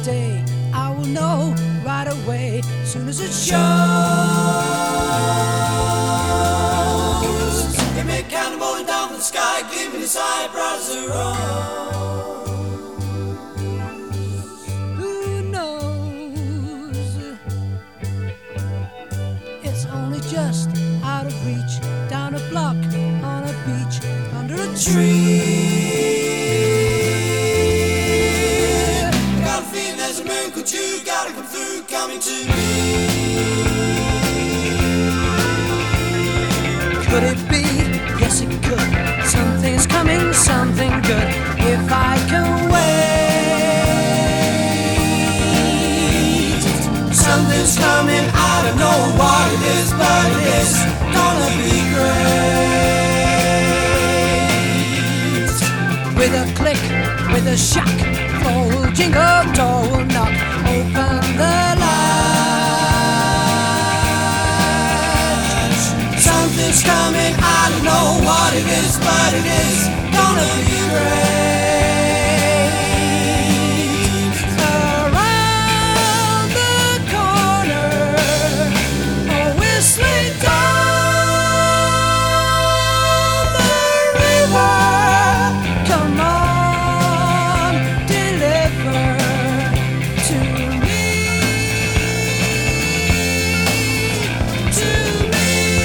day, I will know right away, soon as it shows. It may cannonballing down from the sky, gleaming inside, bright as the rose. Who knows? It's only just out of reach, down a block, on a beach, under a tree. You gotta come through, coming to me. Could it be? Yes, it could. Something's coming, something good. If I can wait, something's coming. I don't know what it is, but it is gonna be great. with a click, with a shock, floor will jingle, door will knock. Open the latch. Something's coming, I don't know what it is, but it is gonna be great. Around the corner, a whistling down the river. Come on, deliver to me, to me.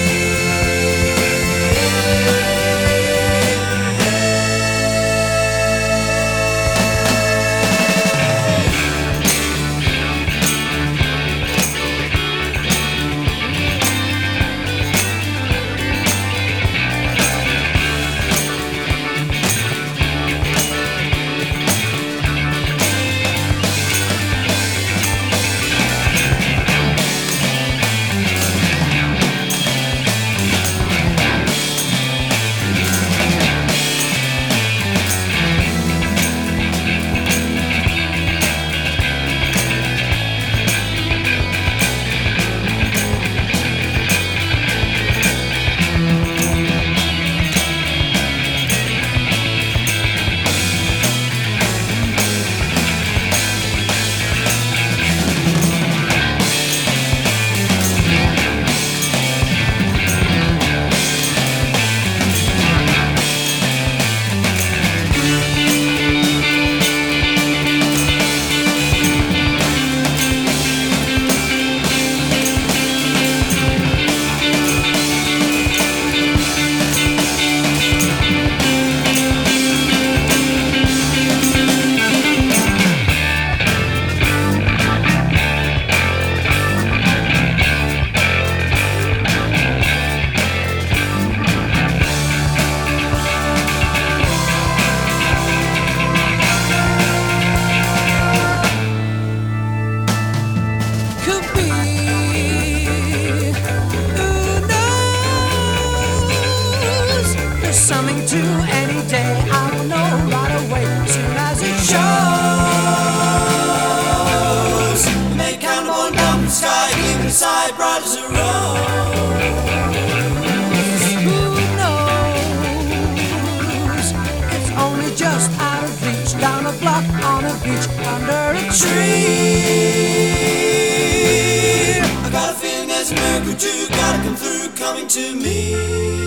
Something to any day, I will know right away, soon as it shows. Make cannonball down the sky, gleaming inside, bright as a rose. Who knows? It's only just out of reach, down a block, on a beach, under a tree. I got a feeling there's a miracle too, gotta come through, coming to me.